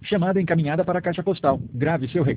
Chamada encaminhada para a caixa postal. Grave seu recado.